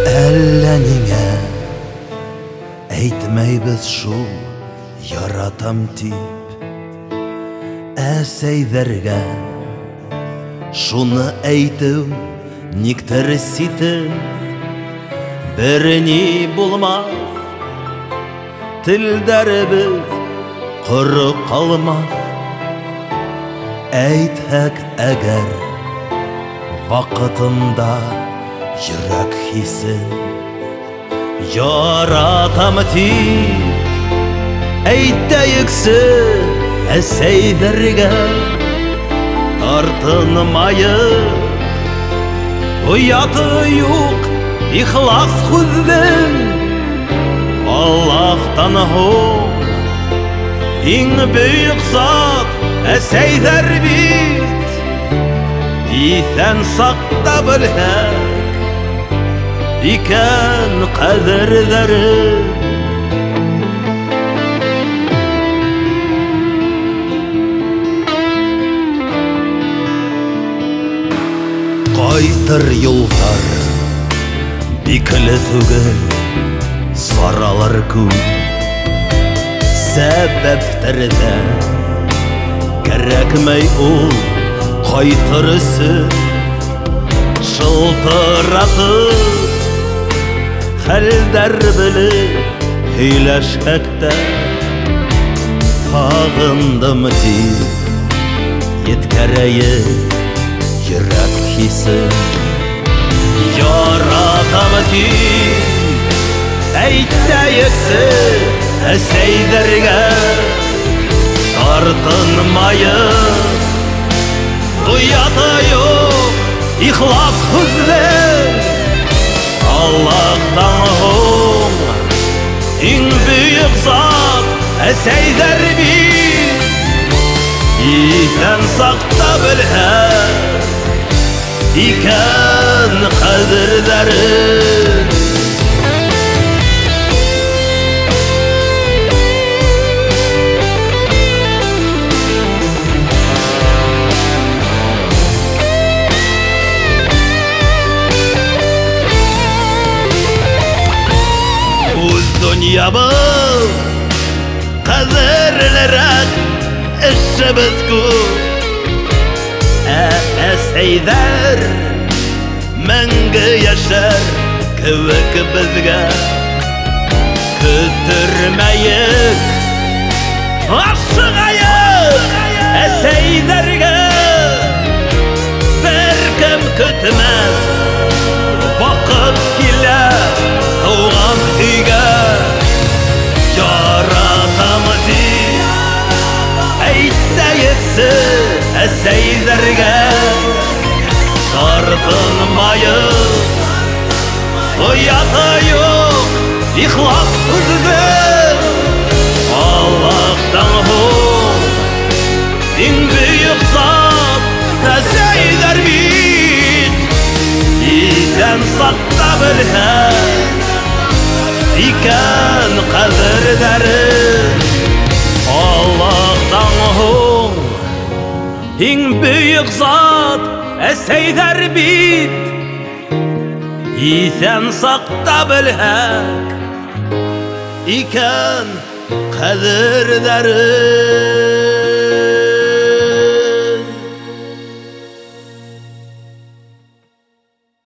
Әллә неңә әйтмәйбез шул яратам тип, әсәйҙәргә шуны әйтеү никтер ситен. Бер ни булмас, телдәребез ҡоро ҡалмаҫ. Әйтһәк әгәр ваҡытында йөрәк хисен, яратам тип әйтәйексе әсәйҙәргә. Тартынмайыҡ, уяты юҡ ихлас һүҙҙең. Аллаһтан һуң иң бөйөк зат әсәйҙәр бит. Иҫән саҡта белһәк икән ҡәҙерҙәрен. Ҡайтыр юлдар бикле түгел, саралар күп. Сәбәптәр ҙә кәрәкмәй ул ҡайтыр өсөн. Шылтыратып хәлдәр белеп һөйләшһәк тә, һағындым тип еткерәйек йөрәк хисен. Яратам тип әйтәйексе әсәйҙәргә. Тартынмайыҡ, уяты юҡ ихлас һүҙҙең. Аллаһтан һуң иң бөйөк зат әсәйҙәр бит. Иҫән саҡта белһәк икән ҡәҙерҙәрен. Донъябыҙ ҡәҙерлерәк эшебеҙ күп. Әсәйҙәр мәңге йәшәр кеүек беҙгә. Көтөрмәйек, ашығайыҡ әсәйҙәргә. Бер кем көтмәҫ, ваҡыт килә тыуған өйгә. Яратам тип әйтәйексе әсәйҙәргә. Тартынмайыҡ, уяты юҡ ихлас һүҙҙең. Аллаһтан һуң иң бөйөк зат әсәйҙәр бит. Иҫән саҡта белһәк икән ҡәҙерҙәрен. Аллаһтан һуң иң бөйөк зат әсәйҙәр бит. Иҫән саҡта белһәк икән ҡәҙерҙәрен.